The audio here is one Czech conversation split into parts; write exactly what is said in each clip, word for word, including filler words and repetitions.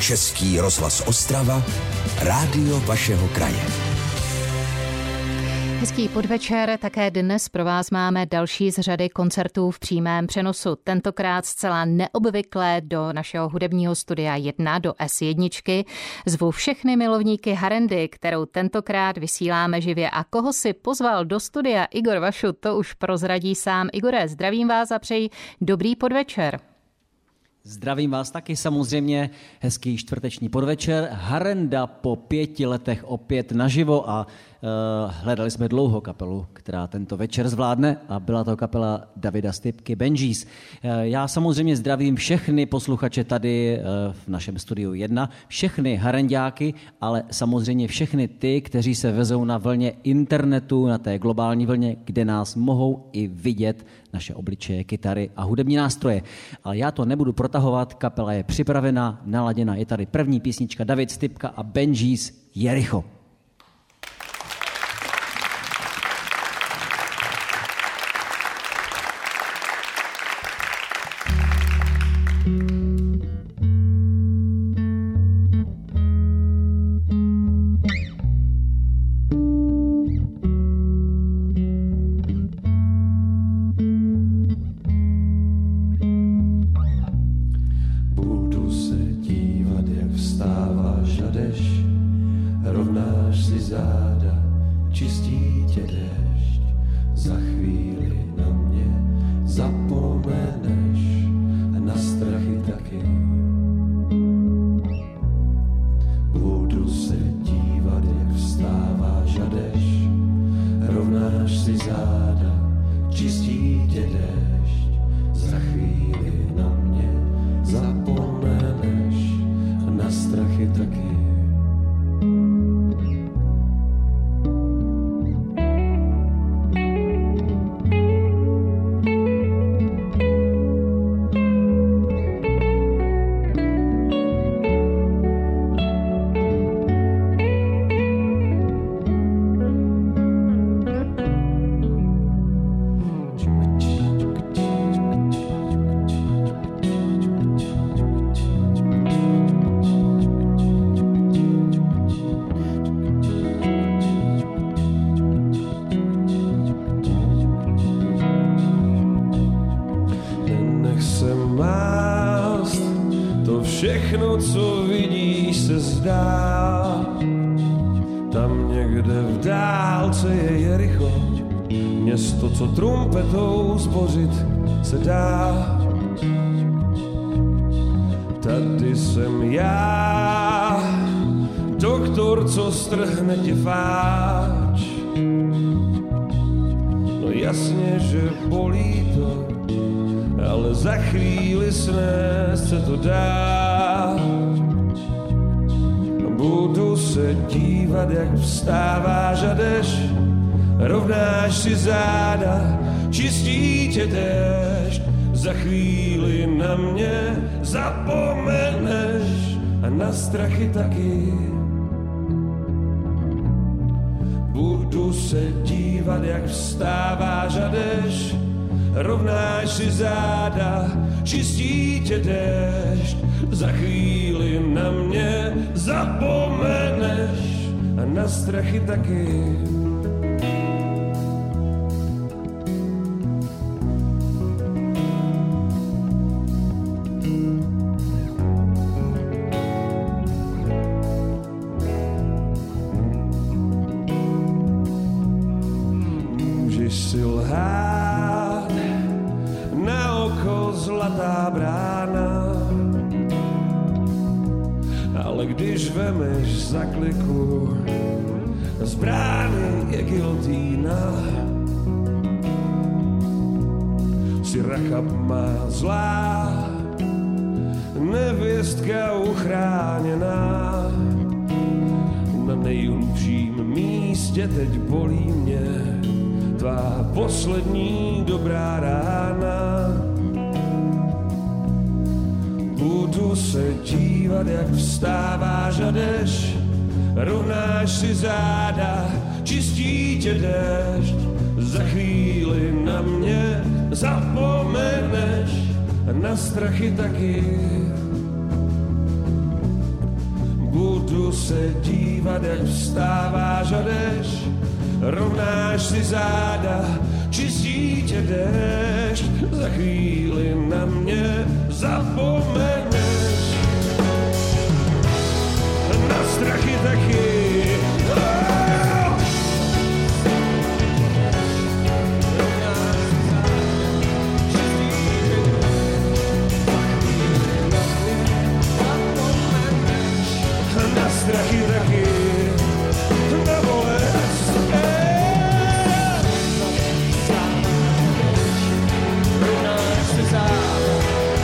Český rozhlas Ostrava, rádio vašeho kraje. Hezký podvečer, také dnes pro vás máme další z řady koncertů v přímém přenosu. Tentokrát zcela neobvyklé do našeho hudebního studia jedna, do S jedna. Zvu všechny milovníky harendy, kterou tentokrát vysíláme živě. A koho si pozval do studia Igor Vašut, to už prozradí sám. Igore, zdravím vás a přeji dobrý podvečer. Zdravím vás taky samozřejmě, hezký čtvrteční podvečer. Harenda po pěti letech opět naživo a uh, hledali jsme dlouho kapelu, která tento večer zvládne a byla to kapela Davida Stypky Benjis. Uh, já samozřejmě zdravím všechny posluchače tady uh, v našem studiu jedna, všechny harendáky, ale samozřejmě všechny ty, kteří se vezou na vlně internetu, na té globální vlně, kde nás mohou i vidět naše obličeje, kytary a hudební nástroje. Ale já to nebudu protahovat, kapela je připravena, naladěna, je tady první písnička David Stypka a Benjis Jericho. Co trumpetou zbořit se dá. Tady jsem já, doktor, co strhne tě fáč. No jasně, že bolí to, ale za chvíli snést se to dá. Budu se dívat, jak vstáváš a jdeš, rovnáš si záda, čistí tě déšť, za chvíli na mě zapomeneš a na strachy taky. Budu se dívat, jak vstáváš a jdeš, rovnáš si záda, čistí tě déšť, za chvíli na mě zapomeneš a na strachy taky. Vemeš za kliku, z brány je gilotýna. Si rachab má zlá, nevěstka uchráněná. Na nejhlubším místě teď bolí mě tvá poslední dobrá rána. Budu se dívat, jak vstáváš a jdeš, rovnáš si záda, čistí tě déšť, za chvíli na mě zapomeneš a na strachy taky. budu se dívat, jak vstáváš a jdeš, rovnáš si záda, čistí tě déšť, za chvíli na mě zapomeneš. Na strachy taky. Na strachy taky. Na bolest. Rovnáš se záda,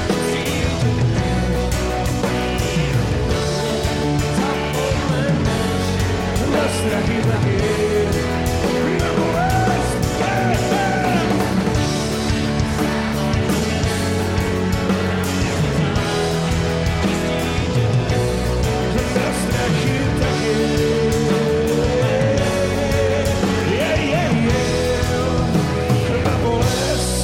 na strachy taky. Na bolest. Na strachy taky. Yeah, yeah, yeah. Na bolest.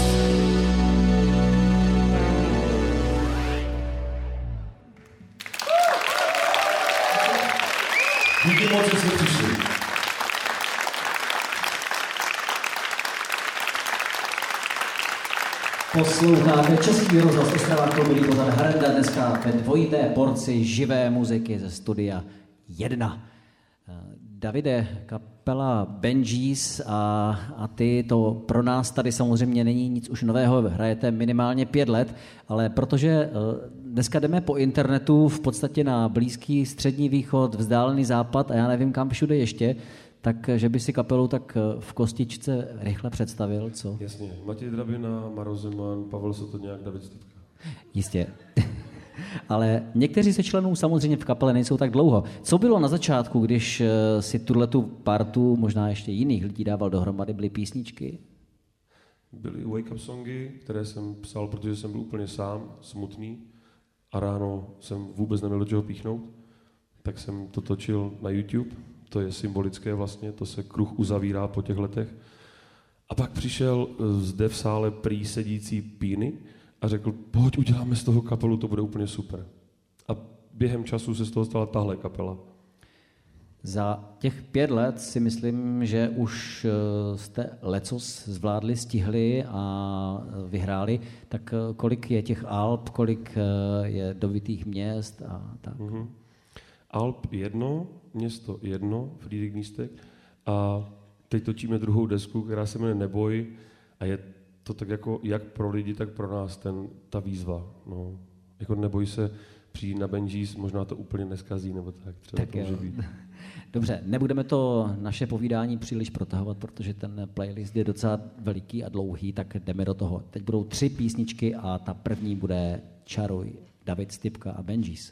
Díky moc, že jste přišli. Posloucháte Český rozhlas Ostrava, klubový pořad Harenda, dneska ve dvojité porci živé muziky ze studia jedna. Davide, kapela Benjis a, a ty, to pro nás tady samozřejmě není nic už nového, hrajete minimálně pět let, ale protože dneska jdeme po internetu v podstatě na Blízký střední východ, vzdálený západ a já nevím kam všude ještě, tak že by si kapelu tak v kostičce rychle představil, co? Jasně, Matěj Drabina, Maro Zeman, Pavel Sotodňák, David Stupka. Jistě. Ale někteří se členů samozřejmě v kapele nejsou tak dlouho. Co bylo na začátku, když si tuhletu partu, možná ještě jiných lidí dával dohromady, byly písničky? Byly wake up songy, které jsem psal, protože jsem byl úplně sám, smutný a ráno jsem vůbec neměl do čeho píchnout, tak jsem to točil na YouTube. To je symbolické vlastně, to se kruh uzavírá po těch letech. A pak přišel zde v sále prý sedící Píny a řekl, pojď, uděláme z toho kapelu, to bude úplně super. A během času se z toho stala tahle kapela. Za těch pět let si myslím, že už jste lecos zvládli, stihli a vyhráli. Tak kolik je těch alb, kolik je dovitých měst a tak? Mm-hmm. Alb jedno, město jedno, Frýdek Místek. A teď točíme druhou desku, která se jmenuje Neboj. A je to tak jako jak pro lidi, tak pro nás ten, ta výzva. No. Jako neboj se přijít na Benjis, možná to úplně neskazí, nebo tak. Třeba Tak to může být. Dobře, nebudeme to naše povídání příliš protahovat, protože ten playlist je docela veliký a dlouhý, tak jdeme do toho. Teď budou tři písničky a ta první bude Čaruj, David Stupka a Benjis.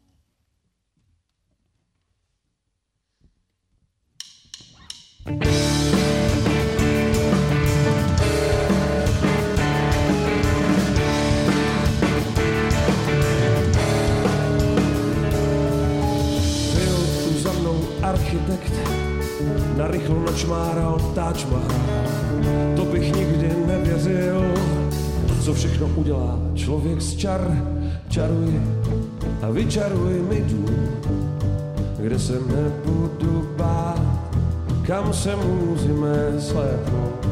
Architekt narychlo načmáral Taj Mahal. To bych nikdy nevěřil, co všechno udělá člověk z čar. Čaruj a vyčaruj mi dům, kde se nebudu bát, kam se můžeme slétnout.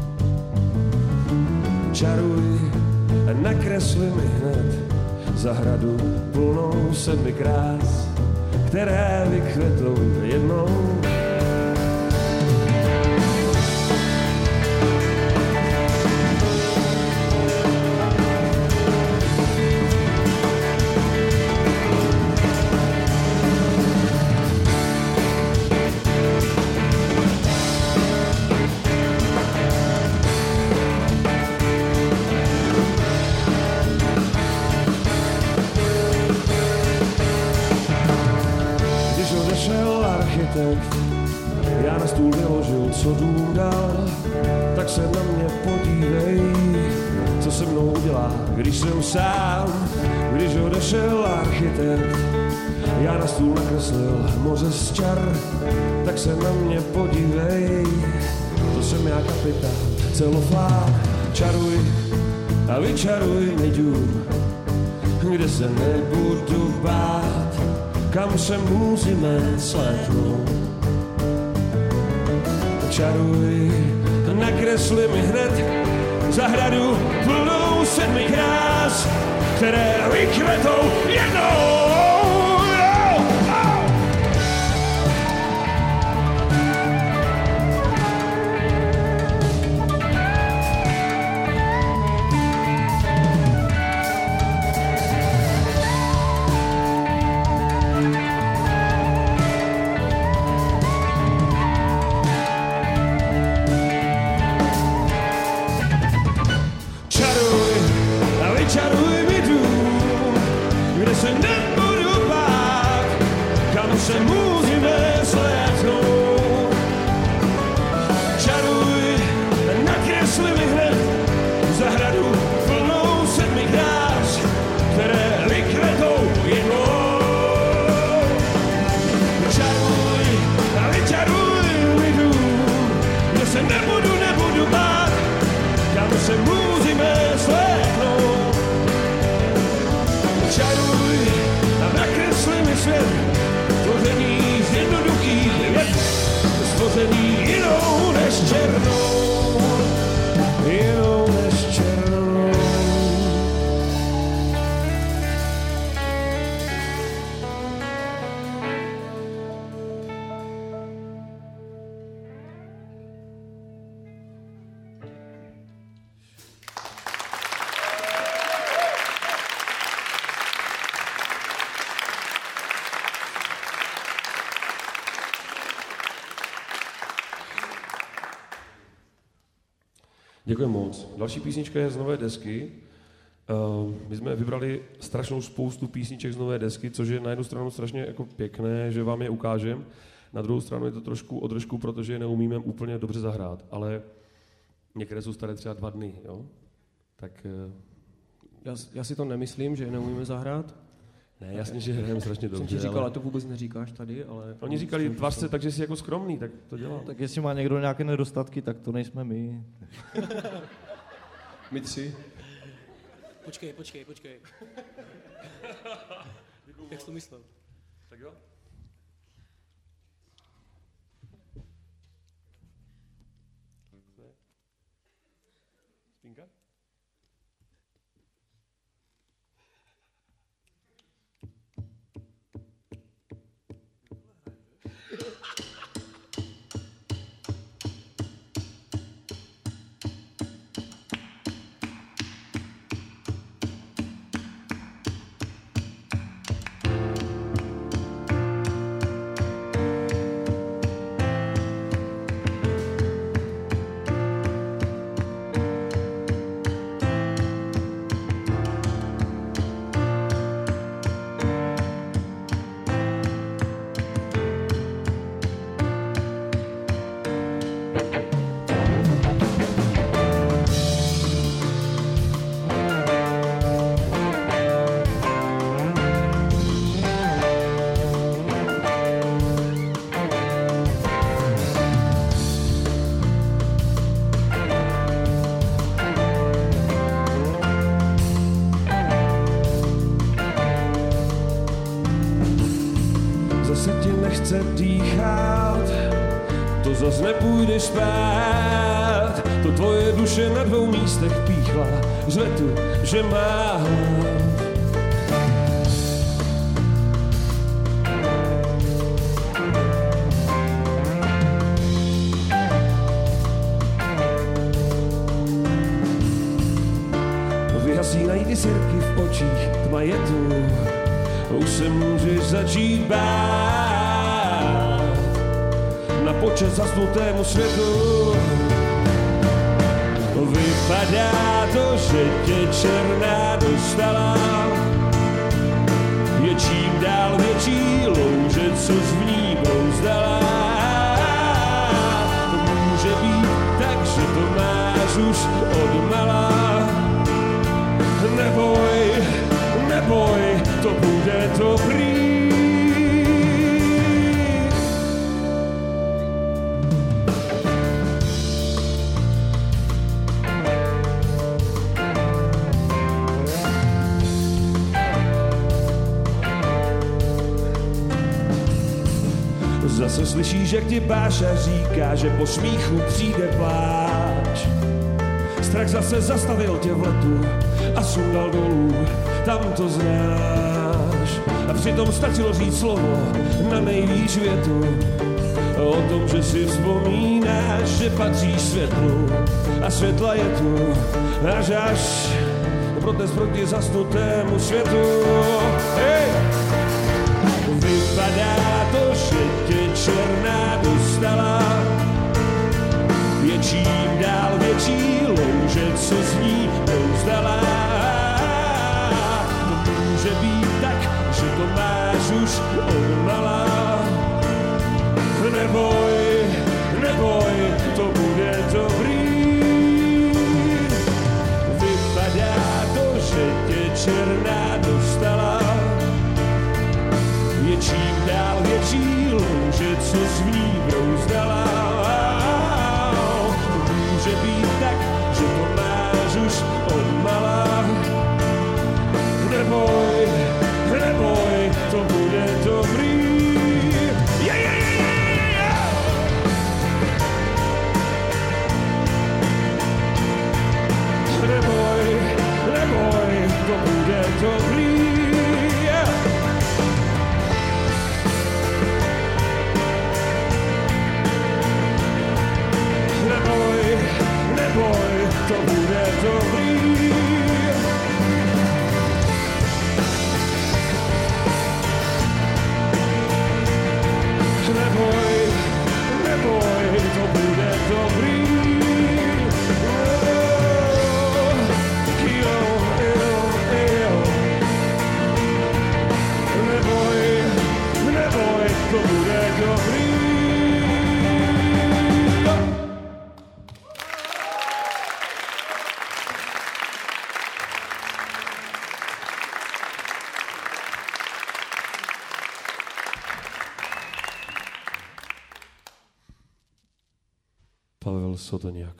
Čaruj a nakresli mi hned zahradu plnou sedmi krás, které vykvetou jednou. Já na stůl vyložil, co dům dal, tak se na mě podívej, co se mnou udělá, když jsem sám. Když odešel architekt, já na stůl nakreslil moře z čar, tak se na mě podívej, to jsem já kapitán, celofán. Čaruj a vyčaruj mi dům, kde se nebudu bát, kam se musíme slétnout. Čaruj, nakresli mi hned zahradu plnou sedmi krás, které vykvetou jednou. Se musíme slétnout. Čaruj, nakresli mi hned zahradu plnou sedmi krás, které vykvetou jednou. Čaruj a vyčaruj mi dům, kde se nebudu, nebudu bát, kam se musíme slétnout. Čaruj a nakresli mi svět, stvoření z jednoduchých věc, stvoření jinou než černou, jinou než černou. Děkuji moc. Další písnička je z nové desky. Uh, my jsme vybrali strašnou spoustu písniček z nové desky, což je na jednu stranu strašně jako pěkné, že vám je ukážem. Na druhou stranu je to trošku održku, protože je neumíme úplně dobře zahrát. Ale některé jsou staré třeba dva dny, jo? Tak... Uh... Já, já si to nemyslím, že je neumíme zahrát. Ne, jasně, že hrajeme strašně dobře. Jsem ti říkal, ale to vůbec neříkáš tady, ale... Oni říkali, tvář se tak, že jsi jako skromný, tak to dělá. Tak jestli má někdo nějaké nedostatky, tak to nejsme my. My tři. Počkej, počkej, počkej. Jak jsi to myslel? Tak jo. Spinka? Nechce dýchat, to zas nepůjdeš spát. To tvoje duše na dvou místech píchla, řve tu, že má hlad. Vyhasínají ty sirky v očích, tma je tu, už se můžeš začít bát. Na počet zasnutému světu vypadá to, že tě černá dostala. Je čím dál větší louže, co v ní brouzdala. To může být tak, že to máš už odmala. Neboj, neboj, to bude dobrý. Zase slyšíš, jak ti Báša říká, že po smíchu přijde pláč. Strach zase zastavil tě v letu a sundal dolů, tam to znáš. A přitom stačilo říct slovo na nejvýš větu o tom, že si vzpomínáš, že patříš světlu a světla je tu až až protest proti zasnutému světu. Hej! Vypadá to, že tě černá dostala, je čím dál větší louže, co z ní pouzdala. To může být tak, že to máš už odmala. Neboj, neboj, to bude dobrý. Vypadá to, že tě černá dostala, je čím dál větší louže, co z ní brouzdala. To může být tak, že to máš už odmala. Neboj, neboj, to bude dobrý. Yeah, yeah, yeah, yeah, yeah. Neboj, neboj, to bude dobrý. Neboj, neboj, to bude dobrý. Neboj, neboj, to bude dobrý. Jo, jo, jo. Neboj, neboj, to bude dobrý. Pavel Sotoniak.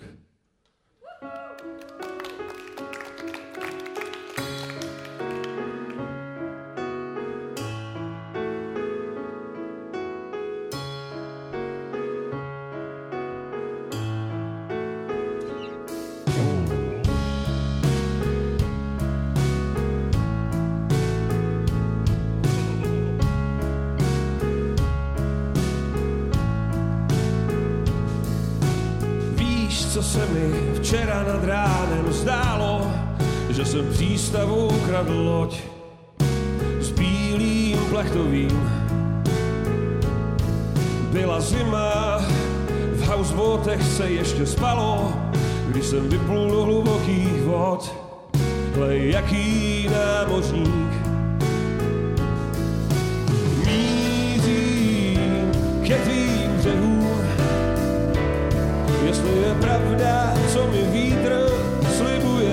Co se mi včera nad ránem zdálo, že jsem v přístavu ukradl loď s bílým plachtovým. Byla zima, v houseboatech se ještě spalo, když jsem vyplul do hlubokých vod. Hlej, jaký námořník mířím ke tvým břehům. Jestli je pravda, co mi vítr slibuje,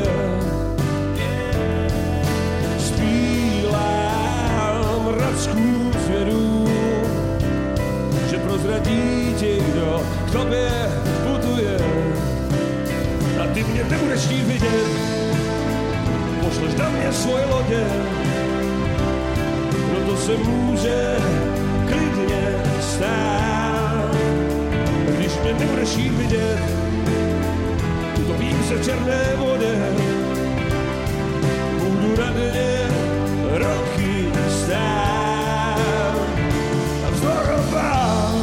zpílám radskou zvědu, že prozradí ti, kdo k tobě putuje. A ty mě nebudeš chtít vidět, pošleš na mě svoje lodě, no to se může klidně stát. Když mě nebudeš chtít vidět, utopím se v černé vodě, budu radně roky stát a vzdorovat.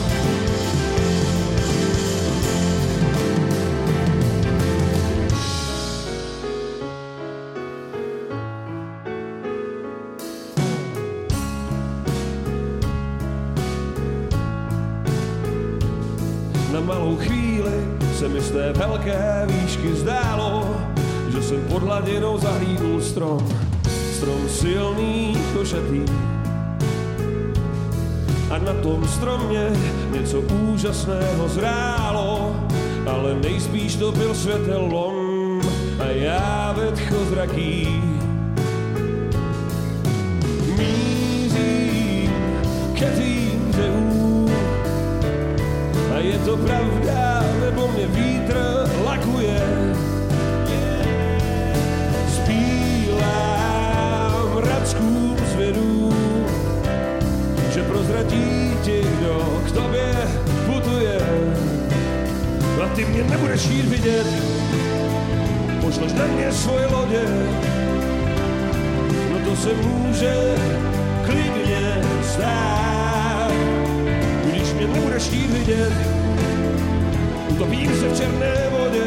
Na malou chvíli se mi z té velké výšky zdálo, že jsem pod hladinou zahlídl strom, strom silný, košatý. A na tom stromě něco úžasného zrálo, ale nejspíš to byl světelom a já vedchozraký. Mířím ke tvým břehům, a je to pravda, nebo mě vítr lakuje. Zpílám radskou zvědu, že prozradí ti, kdo k tobě nebudeš jít vidět, pošleš na mě svoje lodě, no to se může klidně stát. Když mě nebudeš chtít vidět, utopím se v černé vodě,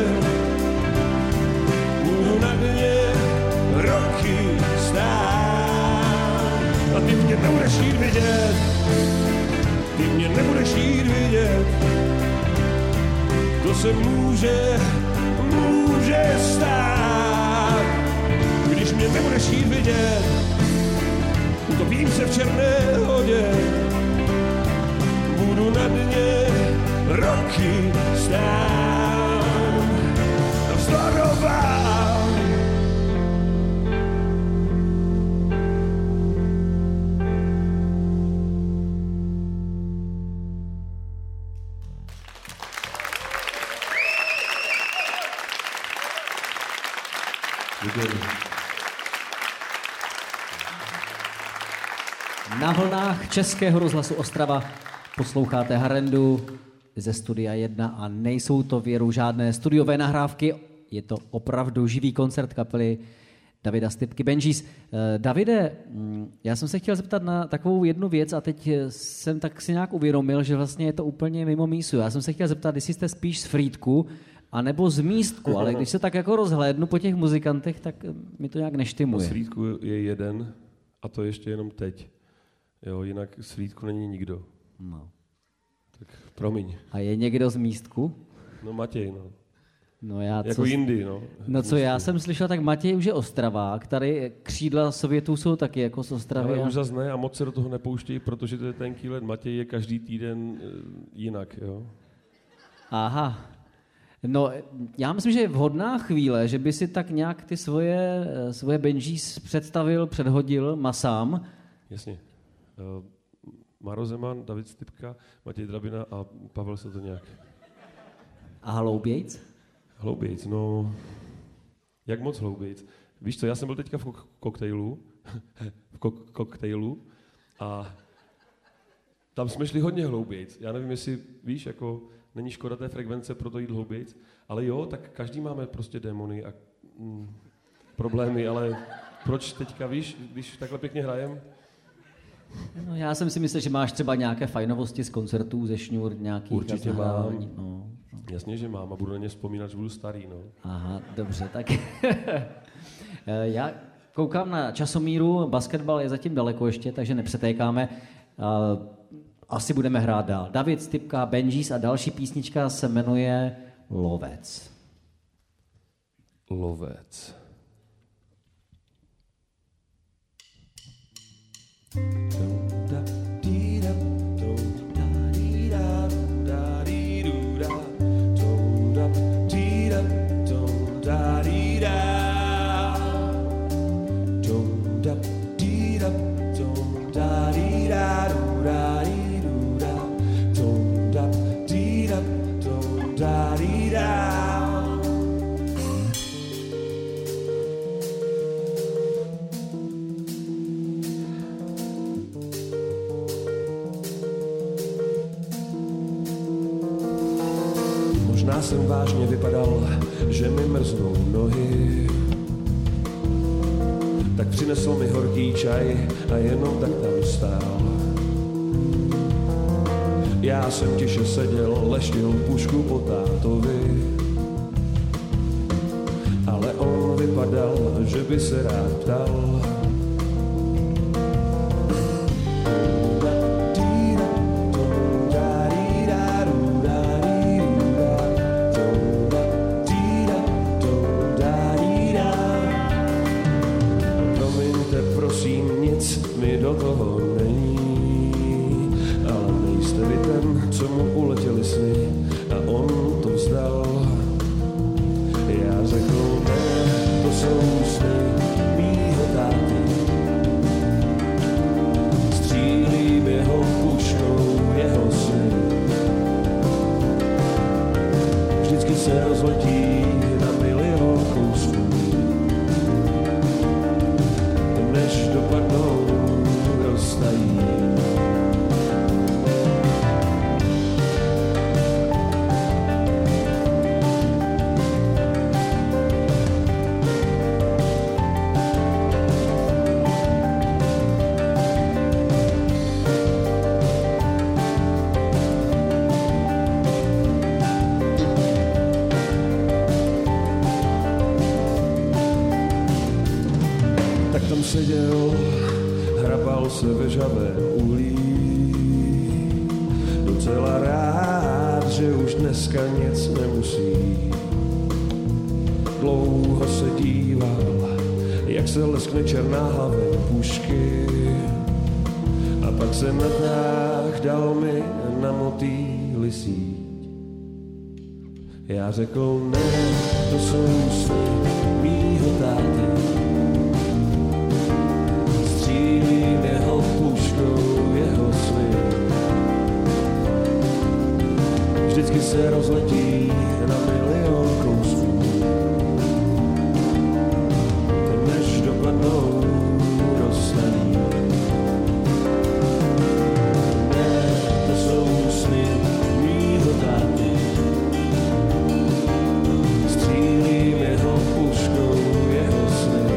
budu na dně roky stát. A ty mě nebudeš chtít vidět, ty mě nebudeš chtít vidět, to se může, může stát. Když mě nebudeš chtít vidět, utopím se v černé vodě, budu na dně roky stát. Vzdorová. Na vlnách Českého rozhlasu Ostrava posloucháte Harendu ze Studia jedna a nejsou to věru žádné studiové nahrávky, je to opravdu živý koncert kapely Davida Stypky Benjis. Davide, já jsem se chtěl zeptat na takovou jednu věc a teď jsem tak si nějak uvědomil, že vlastně je to úplně mimo mísu. Já jsem se chtěl zeptat, jestli jste spíš z Frýdku anebo z Místku, ale když se tak jako rozhlédnu po těch muzikantech, tak mi to nějak neštimuje. Z Frýdku je jeden a to ještě jenom teď. Jo, jinak z Frýdku není nikdo. No. Tak promiň. A je někdo z Místku? No Matěj, no. No já jako co, jindy, no. No co já jsem slyšel, tak Matěj už je Ostravák, tady křídla Sovětů jsou taky jako z Ostravy. Ale a... už zas ne a moc se do toho nepouštějí, protože to je tenký let. Matěj je každý týden jinak, jo. Aha. No, já myslím, že je vhodná chvíle, že by si tak nějak ty svoje, svoje Benjis představil, předhodil masám. Jasně. Uh, Maro Zeman, David Stypka, Matěj Drabina a Pavel se to nějak. A hloubějc? Hloubějc, no... Jak moc hloubějc? Víš co, já jsem byl teďka v kok- koktejlu, v kok- koktejlu a tam jsme šli hodně hloubějc. Já nevím, jestli, víš, jako není škoda té frekvence pro to jít hloubějc, ale jo, tak každý máme prostě démony a mm, problémy, ale proč teďka, víš, když takhle pěkně hrajem? No, já jsem si myslel, že máš třeba nějaké fajnovosti z koncertů, ze šňůr, nějakých... Určitě mám. No, no. Jasně, že mám a budu na ně vzpomínat, že budu starý, no. Aha, dobře, tak... Já koukám na časomíru, basketbal je zatím daleko ještě, takže nepřetékáme. Asi budeme hrát dál. David Stypka, Benjis a další písnička se jmenuje Lovec. Lovec. Možná jsem vážně vypadal, že mi mrznou nohy. Tak přinesl mi horký čaj a jenom tak tam stál. Já jsem tiše seděl, leštil pušku po tátovi. Ale on vypadal, že by se rád ptal. Do toho není, ale nejste vy ten, co mu uletěli sny a on to vzdal. Já řekl, ne, to jsou sny mýho táty. Střílím jeho puškou, jeho sny. Vždycky se rozletí na milion kousů, než dopadnou roztají. se ve žavém uhlí. Docela rád, že už dneska nic nemusí. Dlouho se díval, jak se leskne černá hlaven pušky. A pak se natáh, dal mi na motýli síť. Já řekl ne, to jsou sny mýho táty. Střílím jeho puškou, jeho sny. Vždycky se rozletí na milion kousků. Než dopadnou rozstaví. Ne, to jsou sny mýho táty. Střílím jeho puškou, jeho sny.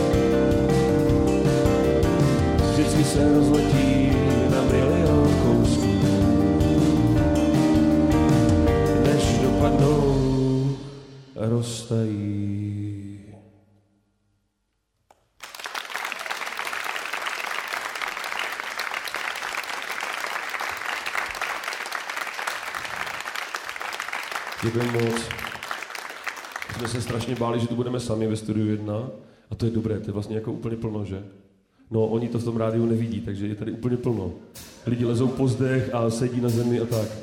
Vždycky se rozletí na milion kousků. Než dopadnou a roztají. Děkujeme moc. Jsme se strašně báli, že tu budeme sami ve studiu jedna. A to je dobré, to je vlastně jako úplně plno, že? No, oni to v tom rádiu nevidí, takže je tady úplně plno. Lidi lezou po zdech a sedí na zemi a tak.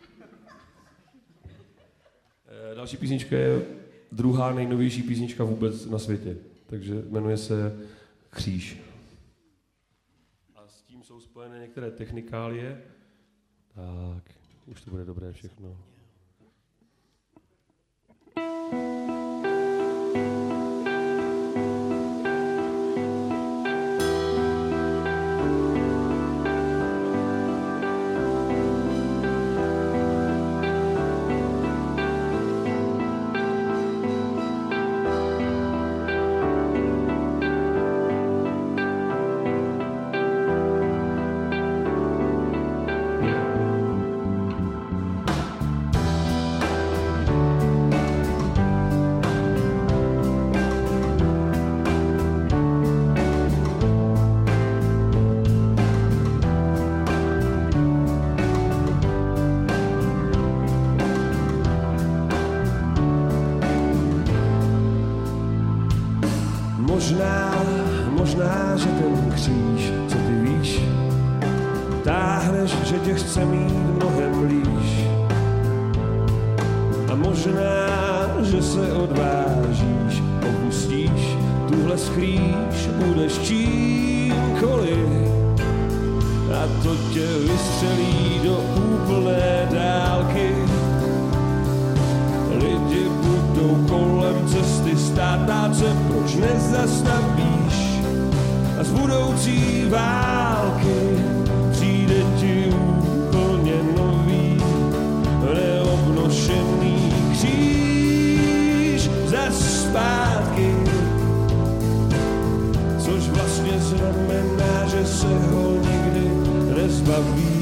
E, další písnička je druhá nejnovější písnička vůbec na světě. Takže jmenuje se Kříž. A s tím jsou spojené některé technikálie. Tak, už to bude dobré všechno. Možná, možná, že ten kříž, co ty víš, táhneš, že tě chce mít mnohem blíž. A možná, že se odvážíš, opustíš tuhle skrýš, budeš čímkoliv. A to tě vystřelí do úplné dálky. Lidi budou kolem cesty stát se, proč nezastavíš? A z budoucí války přijde ti úplně nový, neobnošený kříž zas zpátky. Což vlastně znamená, že se ho nikdy nezbavíš.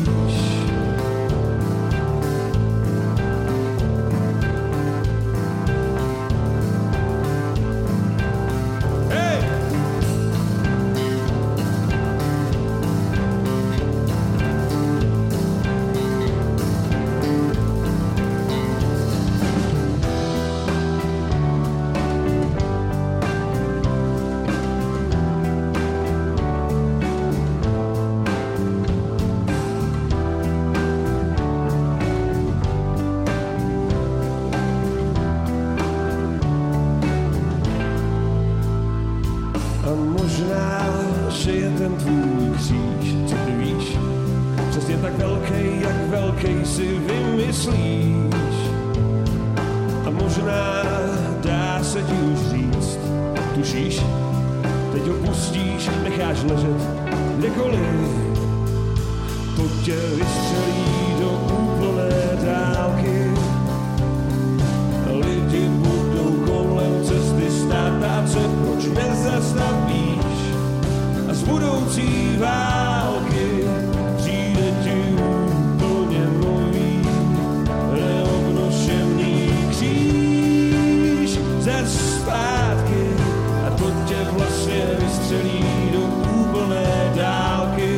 Zpátky a to tě vlastně vystřelí do úplné dálky.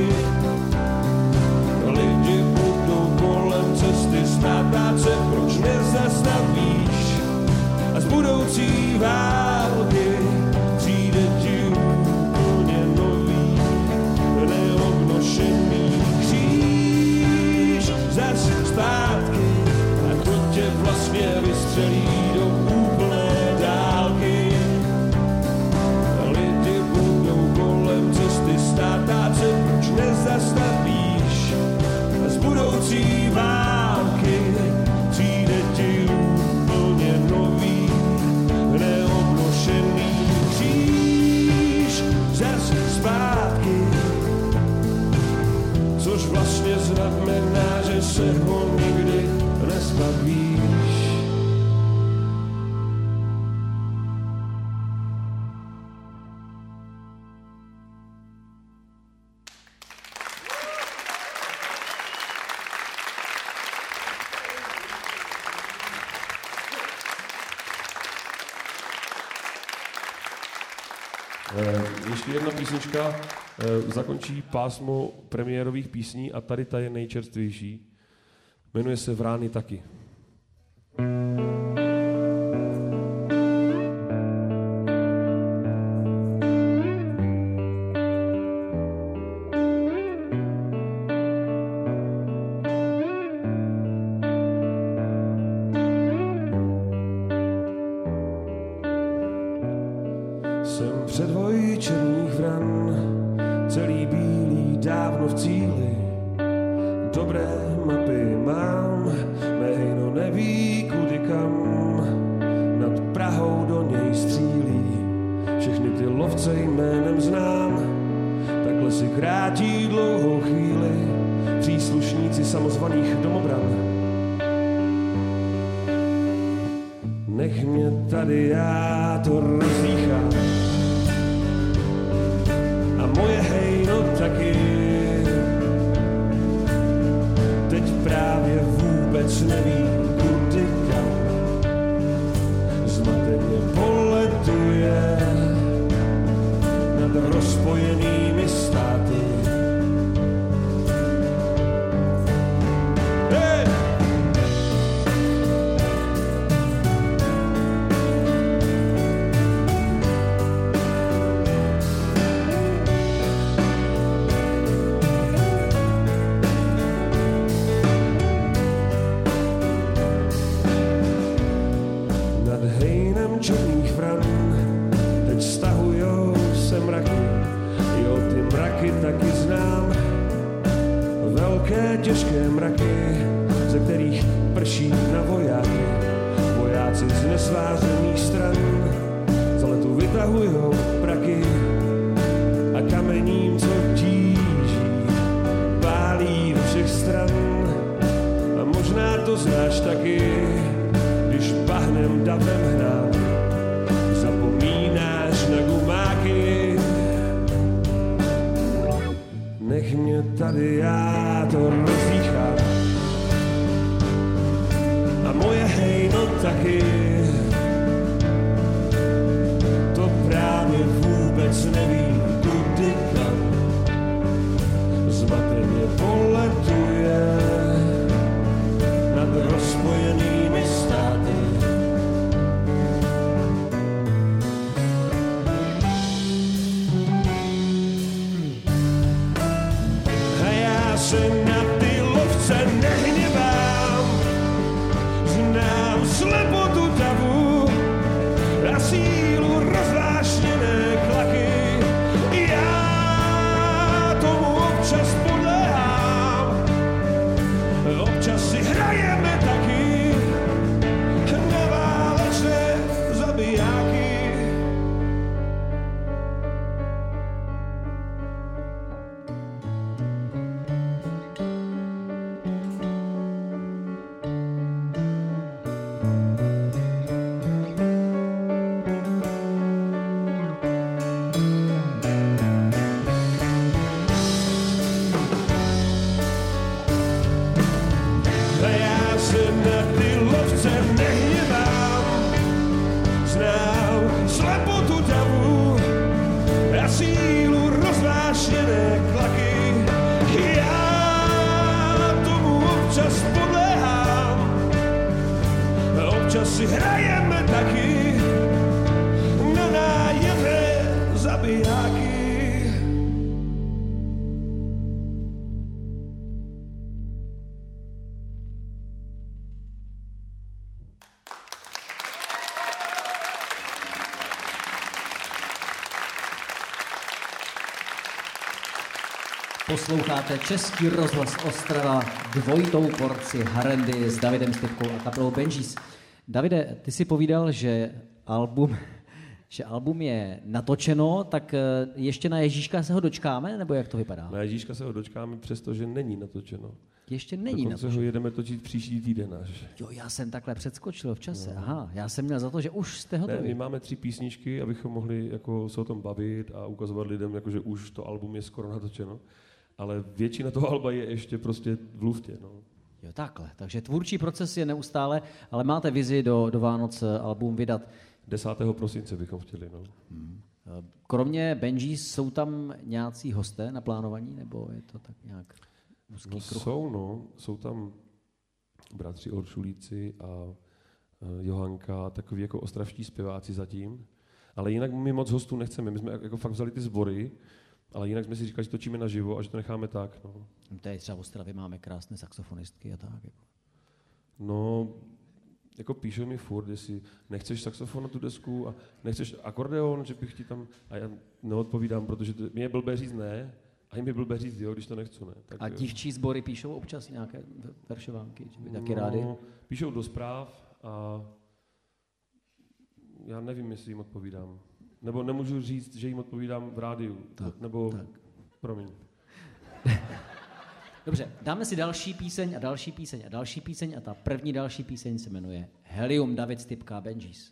celý do úplné dálky. Lidi budou kolem cesty stát a se už nezastavíš. A z budoucí války přijde ti úplně nový, neobnošený kříž zas zpátky. Což vlastně znamená, že se ho nikdy nezbavíš. Ještě jedna písnička eh, zakončí pásmo premiérových písní a tady ta je nejčerstvější. Jmenuje se Vrány taky. Jsem předvoj černých vran, celý bílý, dávno v cíli. Dobré mapy mám, mé hejno neví kudy kam. Nad Prahou do něj střílí, všechny ty lovce jménem znám. Takhle si krátí dlouhou chvíli příslušníci samozvaných domobran. Nech mě tady, já to rozdýchám. A moje hejno taky. Teď právě vůbec neví, kudy kam. Zmateně poletuje nad rozpojenými státy. Hey! Černých vran, teď stahujou se mraky, jo, ty mraky taky znám. Velké, těžké mraky, ze kterých prší na vojáky. Vojáci z nesvářených stran za letu vytahujou praky a kamením, co tíží, pálí do všech stran. A možná to znáš taky, když bahnem davem hnám, zapomínáš na gumáky. Nech mě tady, já to rozdýchám. A moje hejno taky. To právě vůbec neví, kudy kam. Zmateně poletuje nad rozpojenými státy. A já se na ty lovce nehněvám, znám slepotu davu a sílu rozvášněné klaky. Já tomu občas podléhám, občas si hrajeme taky na válečné zabijáky. Posloucháte Český rozhlas Ostrava, dvojitou porci harendy s Davidem Stipkou a kapelou Benjis. Davide, ty si povídal, že album, že album je natočeno, tak ještě na Ježíška se ho dočkáme, nebo jak to vypadá? Na Ježíška se ho dočkáme, přestože není natočeno. Ještě není Dokonce natočeno. ho jedeme točit příští týden až. Jo, já jsem takhle předskočil v čase. No. Aha, já jsem měl za to, že už jste hotovi. Ne, my máme tři písničky, abychom mohli jako se o tom bavit a ukazovat lidem, jako, že už to album je skoro natočeno. Ale většina toho alba je ještě prostě v luftě. No. Jo, takhle. Takže tvůrčí proces je neustále, ale máte vizi do, do Vánoc album vydat. desátého prosince bychom chtěli. No. Hmm. Kromě Benjis jsou tam nějací hosté naplánovaní, nebo je to tak nějak úzký no, kruh? Jsou, no. Jsou tam bratři Oršulíci a uh, Johanka, takový jako ostravští zpěváci zatím. Ale jinak my moc hostů nechceme. My jsme jako fakt vzali ty sbory, ale jinak jsme si říkali, že točíme naživo a že to necháme tak. No. Tady třeba v Ostravě máme krásné saxofonistky a tak. Jako. No, jako píšou mi furt, jestli nechceš saxofon na tu desku a nechceš akordeon, že bych ti tam... A já neodpovídám, protože to, mě je blbé říct ne, a jim je blbé říct jo, když to nechci, ne. Tak, a dívčí sbory píšou občas nějaké veršovánky, že by taky no, rádi? Píšou do zpráv a já nevím, jestli jim odpovídám. Nebo nemůžu říct, že jim odpovídám v rádiu. Tak, nebo, tak. promiň. Dobře, dáme si další píseň a další píseň a další píseň a ta první další píseň se jmenuje Helium, David Stipka, Benjis.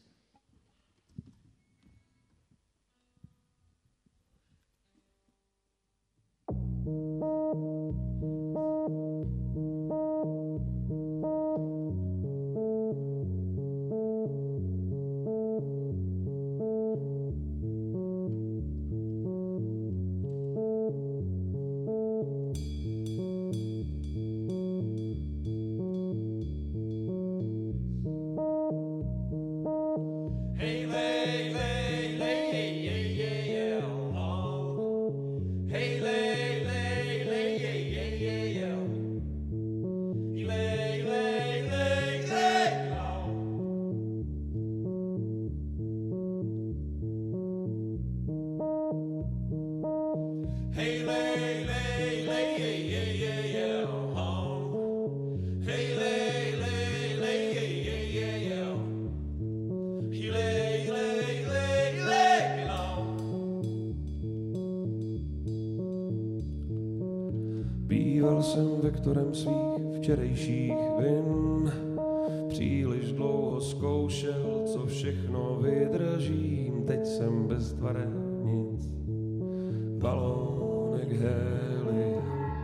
Býval jsem vektorem svých včerejších vin, příliš dlouho zkoušel, co všechno vydržím, teď jsem bez tvare nic, balónek helia.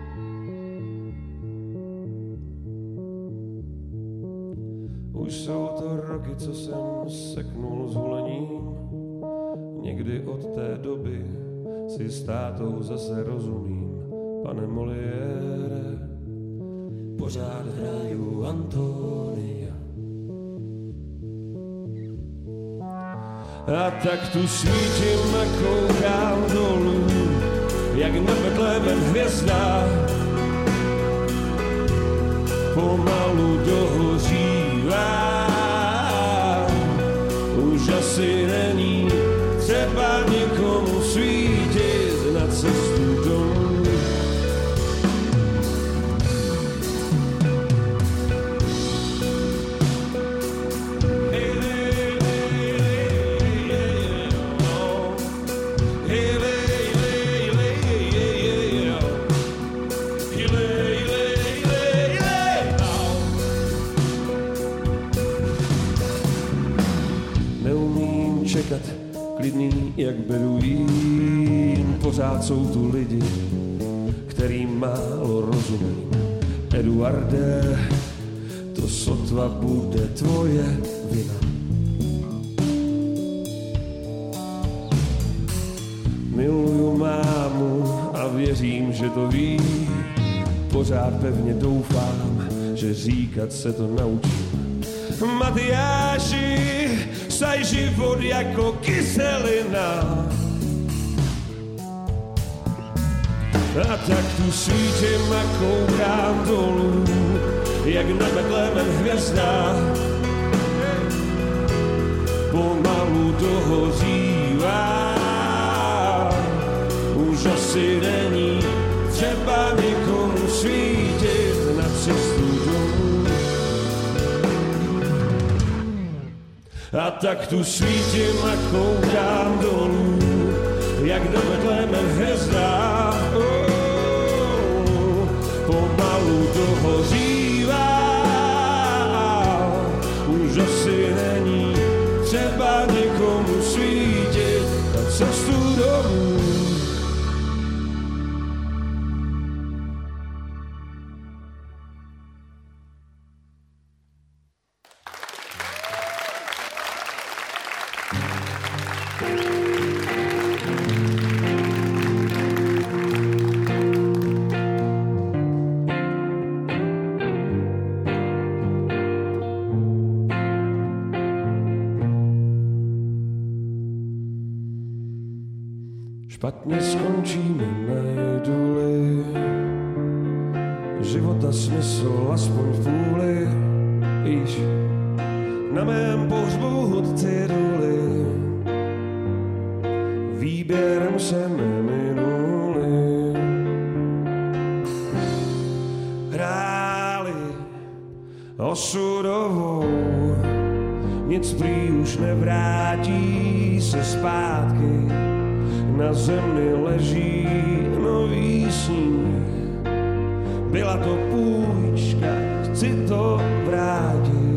Už jsou to roky, co jsem seknul s hulením, někdy od té doby si s tátou zase rozumím. Pane Moliére, pořád hraju Antonia. A tak tu svítím a koukám dolů, jak na Betlémen hvězda pomalu dohořívá. Už asi není třeba někomu svítit na cestu domů. Klidný jak beduín, pořád jsou tu lidi, kterým málo rozumím. Eduarde, to sotva bude tvoje vina. Miluju mámu a věřím, že to ví. Pořád pevně doufám, že říkat se to naučím. Matyáši, staj život jako kyselina. A tak tu svítím a koukám dolů, jak na Betlémen hvězda pomalu dohořívá. Už asi není třeba někomu svítit na cestu domů. A tak tu svítím a koukám dolů, jak do Betléme hvězda, oh, pomalu dohořívá. Už asi není třeba někomu svítit na cestu domů. Špatně skončíme, najdu-li života smysl aspoň v půli. Víš, na mém pohřbu hudci duly výběrem se neminuli. Hráli osudovou, nic prý už nevrátí se zpátky. Na zemi leží nový sníh, byla to půjčka, chci to vrátit.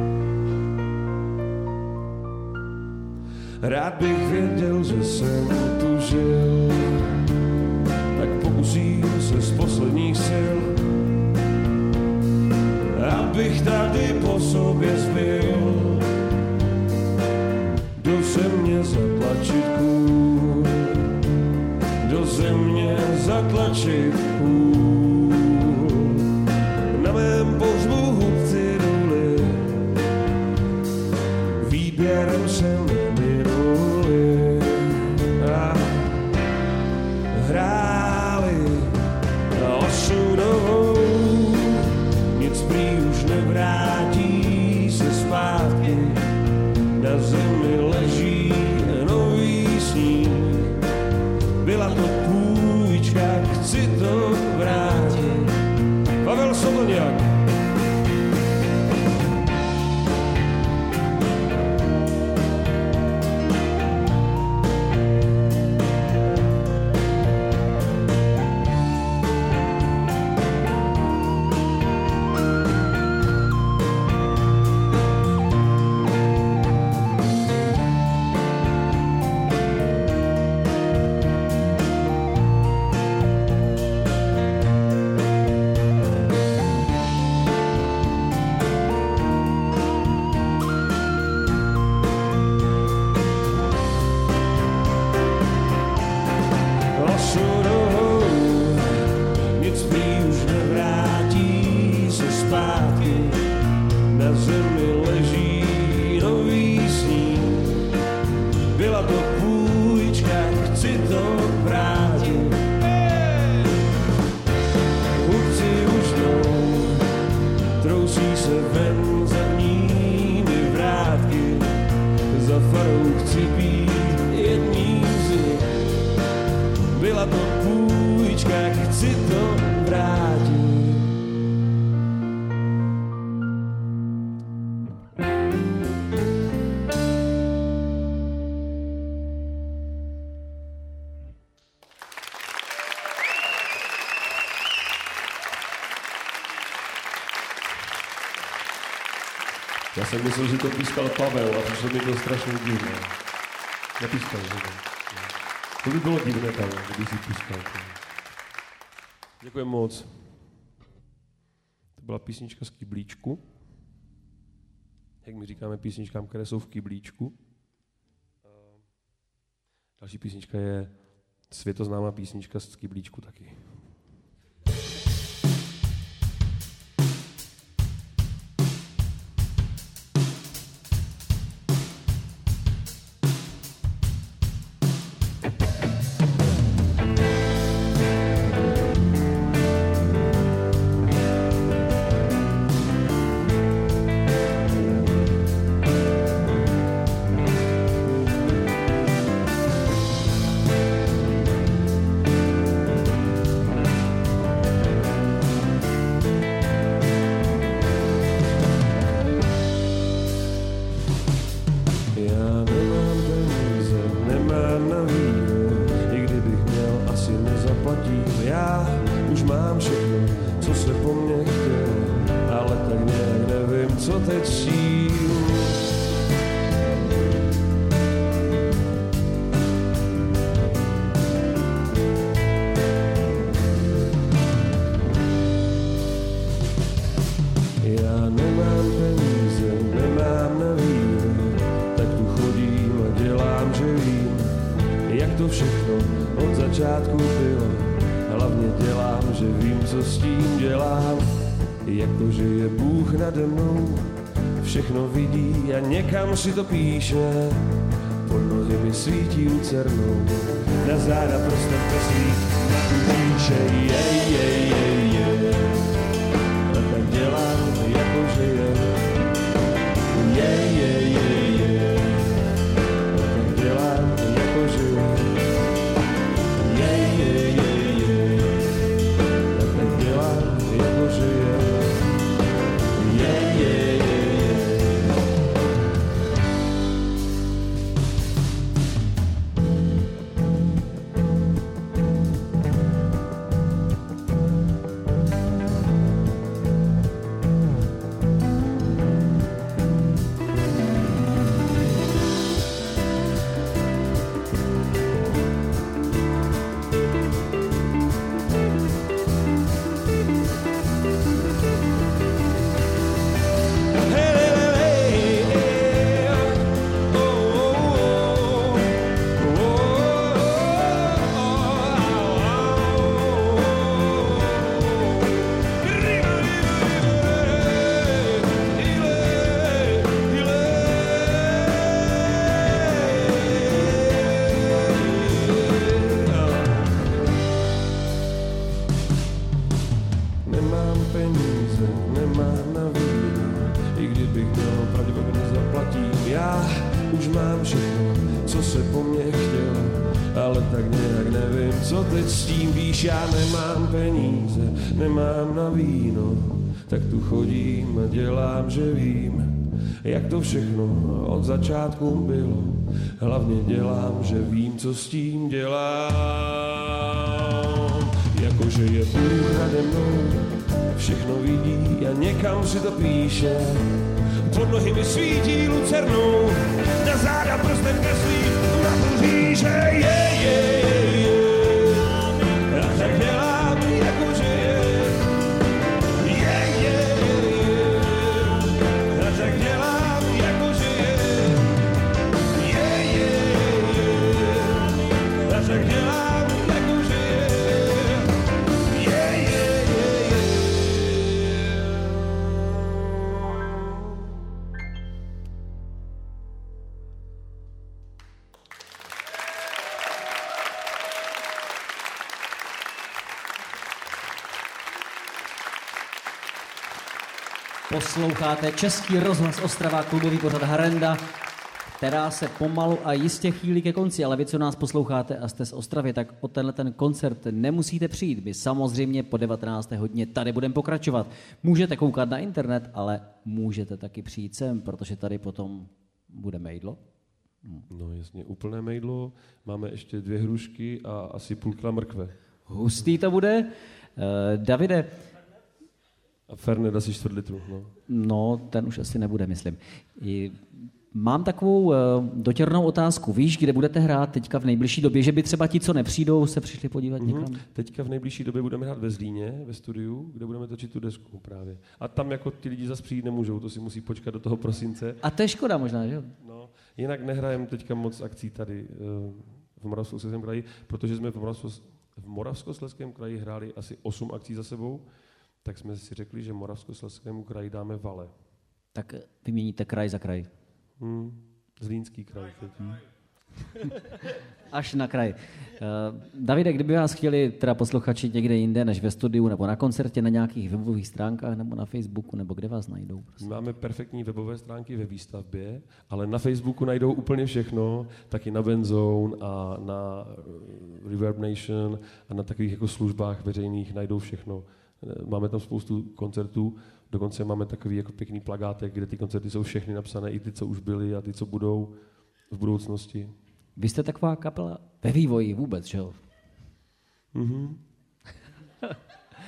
Rád bych věděl, že jsem tu žil, tak pokusím se z posledních sil, abych tady po sobě zbyl, do země zatlačit kůl, do země zatlačit kůl. Na mém pohřbu hudci duly výběrem se neminuli a hráli osudovou, nic prý už nevrátí se zpátky. Na zemi leží nový sníh, byla to půjčka, chci to vrátit. Pavel Sotoňák. Já jsem myslel, že to pískal Pavel a přišlo mi to strašně divné. Nepískal, že ne? To by bylo divné tam, kdyby si pískal. Děkuji moc. To byla písnička z Kyblíčku. Jak my říkáme písničkám, které jsou v Kyblíčku. Další písnička je světoznámá písnička z Kyblíčku taky. mám všechno, co se po mně chtělo, ale tak nějak nevím, co teď s tím. Já nemám peníze, nemám na víno, tak tu chodím a dělám, že vím, jak to všechno od začátku bylo. Hlavně dělám, že vím, co s tím dělám, jako že je Bůh nade mnou, všechno vidí a někam si to píše, pod nohy mi svítí lucernou, na záda prostě kreslí, na tu píše, jej, jej, jej, jej. A tak dělám, jako že je, jej, jej, jej, jej. A tak dělám, jako že je, jej, jej, jej, jej. A tak dělám, jako že je, jej, jej, jej, jej. Nemám peníze, nemám na víno, i kdybych měl, pravděpodobně zaplatím. Já už mám všechno, co se po mně chtělo, ale tak nějak nevím, co teď s tím. Víš, já nemám peníze, nemám na víno, tak tu chodím a dělám, že vím, jak to všechno od začátku bylo. Hlavně dělám, že vím, co s tím dělám, jakože je Bůh nade mnou, všechno vidí a někam si to píše, pod nohy mi svítí lucernou, na záda prstem kreslí, na to říže, je, je, je, je. A tak dělám, jakože je, je, je, je. A tak dělám, jakože je, je, je, je. A tak dělám, jakože je, je, je, je. Posloucháte Český rozhlas Ostrava, klubový pořad Harenda, která se pomalu a jistě chýlí ke konci, ale vy, co nás posloucháte a jste z Ostravy, tak o tenhle ten koncert nemusíte přijít. My samozřejmě po devatenácté hodině tady budeme pokračovat. Můžete koukat na internet, ale můžete taky přijít sem, protože tady potom bude mejdlo. No jasně, úplné mejdlo, máme ještě dvě hrušky a asi půl kila mrkve. Hustý to bude. Uh, Davide. A Fernet asi čtvrt litru, no. No, ten už asi nebude, myslím. I mám takovou uh, dotěrnou otázku. Víš, kde budete hrát teďka v nejbližší době, že by třeba ti, co nepřijdou, se přišli podívat mm-hmm. někam? Teďka v nejbližší době budeme hrát ve Zlíně, ve studiu, kde budeme točit tu desku právě. A tam jako ty lidi zase přijít nemůžou, to si musí počkat do toho prosince. A to je škoda možná, že jo? No, jinak nehrajeme teďka moc akcí tady uh, v Moravskoslezském kraji, protože jsme v, Moravskos, v Moravskoslezském kraji hráli asi osm akcí za sebou, tak jsme si řekli, že Moravskoslezskému kraji dáme vale. Tak vyměníte kraj za kraj. Hmm, Zlínský kraj teď. Hmm. Až na kraj. Uh, Davide, kdyby vás chtěli teda posluchači někde jinde než ve studiu nebo na koncertě, na nějakých webových stránkách nebo na Facebooku, nebo kde vás najdou? Prostě? Máme perfektní webové stránky ve výstavbě, ale na Facebooku najdou úplně všechno, taky na Benzone a na Reverb Nation a na takových jako službách veřejných najdou všechno. Máme tam spoustu koncertů, dokonce máme takový jako pěkný plagátek, kde ty koncerty jsou všechny napsané, i ty, co už byly a ty, co budou v budoucnosti. Vy jste taková kapela ve vývoji vůbec, že jo? Mm-hmm.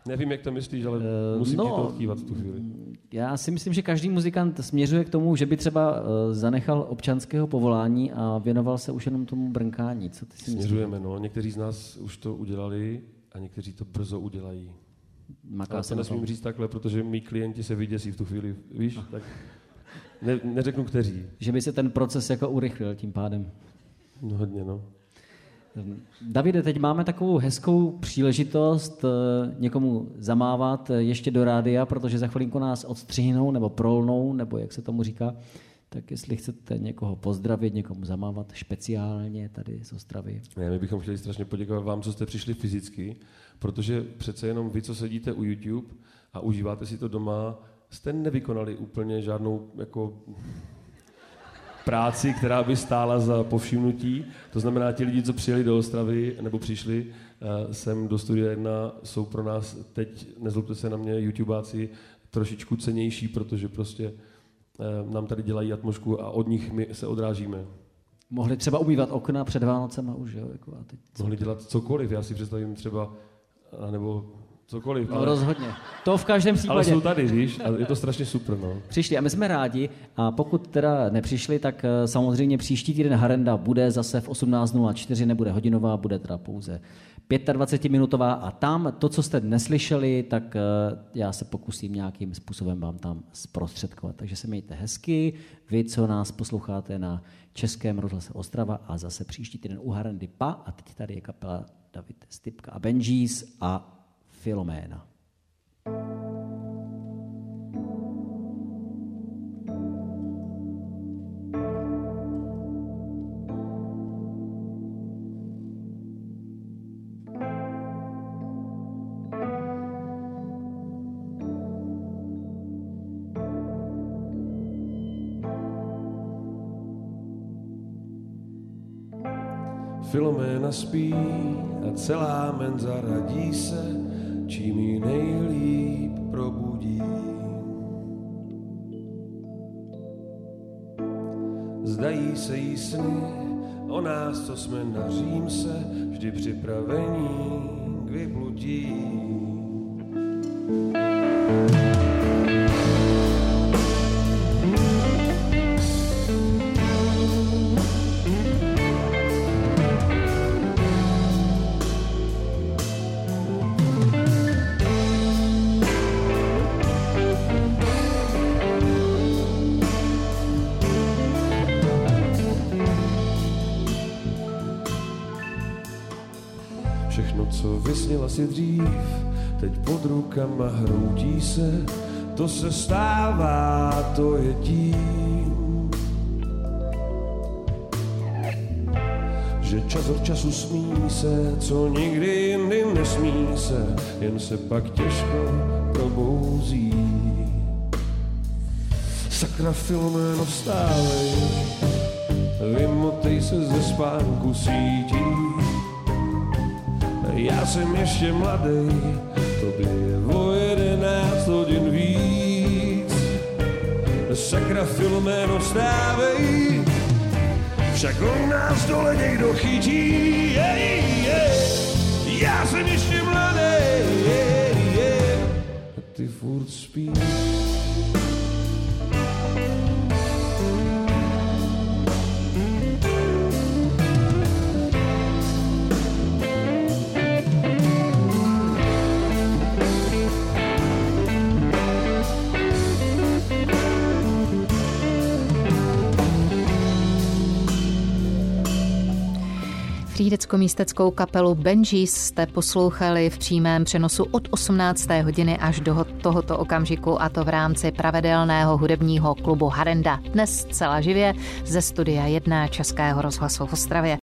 Nevím, jak to myslíš, ale uh, musím no, ti to odkývat v tu chvíli. Já si myslím, že každý muzikant směřuje k tomu, že by třeba uh, zanechal občanského povolání a věnoval se už jenom tomu brnkání. Co ty si Směřujeme, no. Někteří z nás už to udělali a někteří to brzo udělají. Maká se nesmím říct takhle, protože mý klienti se vyděsí v tu chvíli, víš? Tak ne, neřeknu kteří. Že by se ten proces jako urychlil tím pádem. No hodně, no. Davide, teď máme takovou hezkou příležitost někomu zamávat ještě do rádia, protože za chvilinku nás odstřihnou nebo prolnou, nebo jak se tomu říká. Tak jestli chcete někoho pozdravit, někomu zamávat speciálně tady z Ostravy. Ne, my bychom chtěli strašně poděkovat vám, co jste přišli fyzicky, protože přece jenom vy, co sedíte u YouTube a užíváte si to doma, jste nevykonali úplně žádnou jako práci, která by stála za povšimnutí. To znamená, ti lidi, co přijeli do Ostravy, nebo přišli uh, sem do Studia jedna, jsou pro nás teď, nezlobte se na mě, YouTubáci, trošičku cennější, protože prostě uh, nám tady dělají atmosféru a od nich my se odrážíme. Mohli třeba umývat okna před Vánocema už, jo? Jako a teď Mohli dělat cokoliv, já si představím třeba, nebo cokoliv. No ale... rozhodně. To v každém případě. Ale jsou tady, víš, a je to strašně super, no. Přišli a my jsme rádi a pokud teda nepřišli, tak samozřejmě příští týden Harenda bude zase v osmnáct nula čtyři, nebude hodinová, bude teda pouze dvacetipětiminutová a tam to, co jste neslyšeli, tak já se pokusím nějakým způsobem vám tam zprostředkovat. Takže se mějte hezky, vy, co nás posloucháte na Českém rozhlase Ostrava a zase příští týden u Harendy Pa a teď tady je kapela David Stypka a Benjis a Filoména. Filoména spí a celá menza radí se, čím jí nejlíp probudí. Zdají se jí sny o nás, co jsme na Římse, vždy připravení k vyplutí. Všechno, co vysněla si dřív, teď pod rukama hroutí se, to se stává, to je tím, že čas od času smí se, co nikdy jindy nesmí se, jen se pak těžko probouzí. Sakra, Filoméno, vstávej, vymotej se ze spánku sítí. Já jsem ještě mladej, tobě je o jedenáct hodin víc. Sakra, Filoméno, vstávej, však on nás dole někdo chytí. Jej, jej. Já jsem ještě mladej, jej, jej. A ty furt spíš. Frídecko-místeckou kapelu Benjis jste poslouchali v přímém přenosu od osmnácté hodiny až do tohoto okamžiku, a to v rámci pravidelného hudebního klubu Harenda. Dnes zcela živě ze studia jedna Českého rozhlasu v Ostravě.